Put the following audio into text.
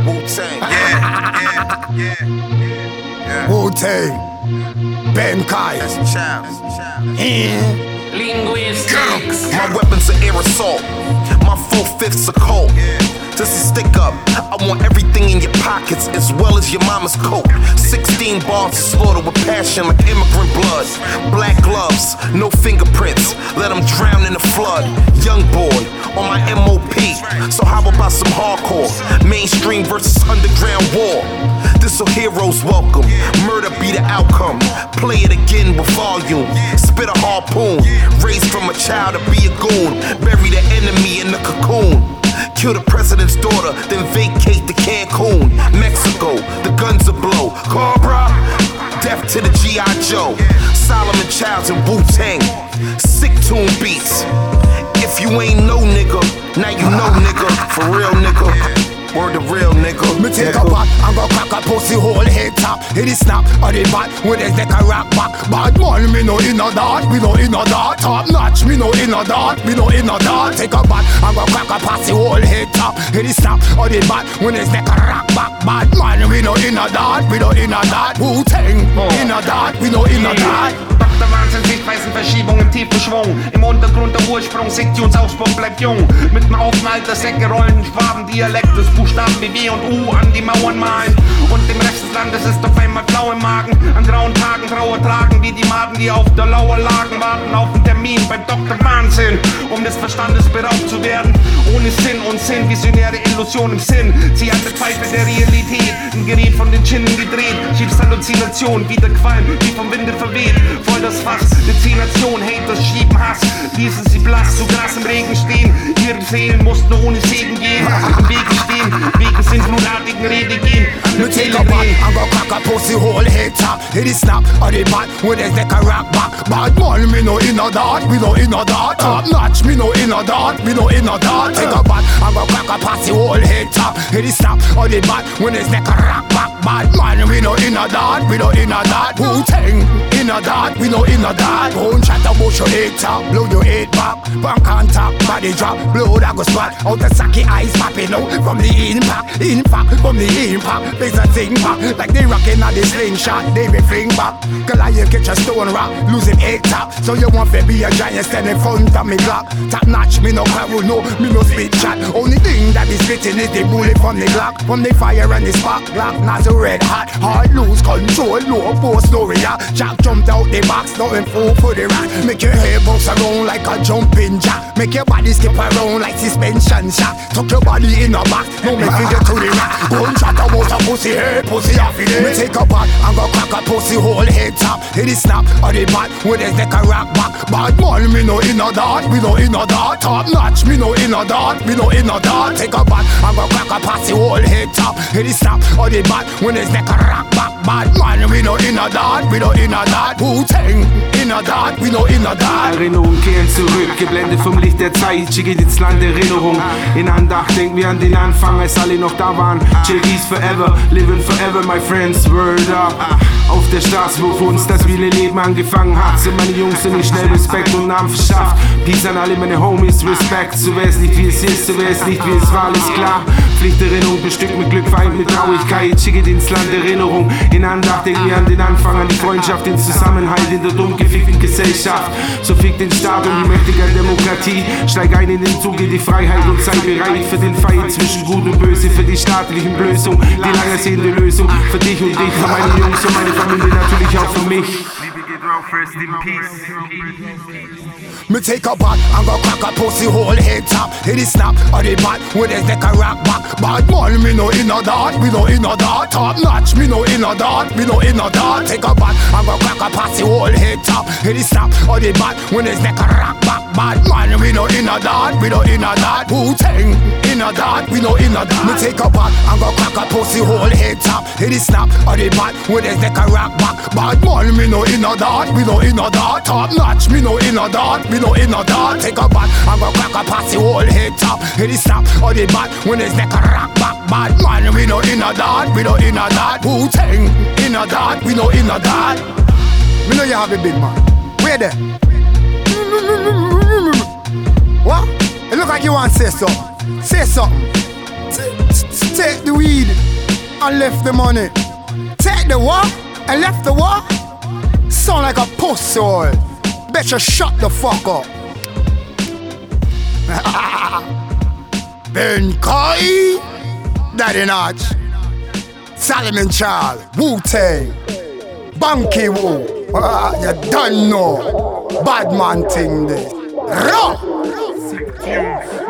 Wu-Tang. Yeah. Wu-Tang. Ben Kai. That's Child. Linguistics. My weapons are air assault. My 4/5 a cold. This is stick up. I want everything in your pockets as well as your mama's coat. 16 bars of slaughter with passion like immigrant blood. Black gloves, no fingerprints. Let them drown in the flood. Young boy on my MOP. So how about some hardcore? Mainstream versus underground war. This'll heroes welcome. Murder be the outcome. Play it again with volume. Spit a harpoon. Raised from a child to be a goon. Bury the enemy in the cocoon. Kill the president's daughter, then vacate the Cancun. Mexico, the guns are blow. Cobra, death to the G.I. Joe. Solomon Childs and Wu-Tang. Sick tune beats. If you ain't no nigga, now you know nigga. For real nigga. Word the real nigga. Me take a pot and go crack a pussy hole head top. Hit the snap or the bat with his neck a rock back. Bad man, me no in a dart, me no in a dart. Top notch, me no in a dart, me no in a dart. Take a bat and go crack a pussy hole head top. Hit the snap or the bat with his neck a rock back. Bad man, we no in a dart, we no in a dart. Wu-Tang, in a dart, we no in a dart. Dr. Wahnsinn, Sichtweisen, Verschiebung im tiefen Schwung. Im Untergrund der Ursprung, Sektionsaufsprung bleibt jung. Mit dem Aufenhalt der Säcke rollen Schwabendialekt des Buchstaben wie W und U an die Mauern malen. Und dem Rest des Landes ist auf einmal blau im Magen. An grauen Tagen Trauer tragen wie die Maden, die auf der Lauer lagen. Warten auf den Termin beim Dr. Wahnsinn, um des Verstandes beraubt zu werden. Ohne Sinn und Sinn, visionäre Illusion im Sinn. Sie hat der Pfeife der Realität, ein Gerät von den Chinnen gedreht. Schiebst Halluzination, wieder Qualm, wie vom Winde verweht. Voll das Fass, Dezination, Haters schieben Hass. Ließen sie blass, zu Gras im Regen stehen. Ihre Seelen mussten ohne Segen gehen. Im Wege stehen, Wegen sind blutartigen Rede gehen. Me take a bat and go crack a pussy hole head top. Hit the snap or the bat with his neck a rock back. Bad man, me no in a dart, me no in a dart. Top notch, me no in a dart, me no in a dart. Take a bat and go crack a pussy hole head top. Hit the snap or the bat with his neck a rock back. Bad man, we no in a dart, we no in a dart. Wu-Tang, in a dart, we no in a dart. Don't chat about your head top, blow your head back. Bank on top, body drop, blow that go spot. Out the sacky eyes popping out from the impact from the impact. There's a thing back, like they rocking at the slingshot, they be fling back. Goliath catch a stone rock, losing egg top. So you want to be a giant standing in front of me Glock. Top notch, me no carry no, me no spit chat. Only thing that is spitting is the bullet from the Glock. From the fire and the spark, Glock not so red hot. Hard lose control, low force, no react. Jack jumped out the box, nothing fool for the rack. Make your head bounce around like a jumping jack. Make your body skip around like suspension shot. Tuck your body in a box, no make it get to the rack. Don't chat about a pussy head, pussy off it. Me take a bat and go crack a pussy hole head top. Hit the snap or the bat with his neck a rock back. Bad man, me no in a dart, me no in a dart. Top notch, me no in a dart, me no in a dart. Take a bat and go crack a pussy hole head top. Hit the snap or the bat with his neck a rock back. Bad man, we no in a dart, we no in a dart. Wu-Tang, in a dart, we no in a dart. Erinnerungen kehren zurück, geblendet vom Licht der Zeit. Chill geht ins Land der Erinnerung. In Andacht denken wir an den Anfang, als alle noch da waren. Chill is forever, living forever, my friends, word up. Auf der Straße, wo für uns das wilde Leben angefangen hat, sind meine Jungs und ich schnell Respekt und Namen verschafft. Peace an alle meine Homies, Respekt. So wär's nicht wie es ist, so wär's nicht wie es war, alles klar. Pflichterinnerung bestückt mit Glück, vereint mit Traurigkeit. Chill geht ins Land der Erinnerung. In Andacht denken wir an den Anfang, an die Freundschaft, den Zusammenhalt in der dumm gefickten Gesellschaft. So fickt den Staat und die mächtige Demokratie. Steig ein in den Zug in die Freiheit und sei bereit für den Fight zwischen Gut und Böse, für die staatlichen Blößung, die lang ersehende Lösung. Für dich und dich, für meine Jungs und meine Familie, natürlich auch für mich. Rest in peace. Me take a bat and go crack a pussy hole head top. Hit the snap or the bat with his neck a rock back. Bad man, me no in a dart, me no in a dart. Top notch, me no in a dart, me no in a dart. Take a bat and go crack a pussy hole head top. Hit the snap or the bat with his neck a rock back. Bad man, we no in a dart, we no in a dart. Wu-Tang, in a dart, we no in a dart. Me take a bat and go crack a pussy hole head top. Hit the snap or the bat with his neck a rock back. Bad man, me no in a dart, we no in a dart. Top notch, me no in a dart, me no in a dart. Take a bat and go crack a pussy hole head top. Hit the snap or the bat with his neck a rock back. Bad man, we no in a dart, we no in a dart. Wu-Tang, in a dart, we no in a dart. Me know you have a big man. Where there? What? It look like you want to say something. Say something. Take the weed. and left the money. Take the war and left the war. Sound like a pussy hole. Bet you shut the fuck up. Ben Kai, Daddy Notch, Solomon Charles, Wu-Tang, Banky Wu. You don't know. Bad man thing this. Raw.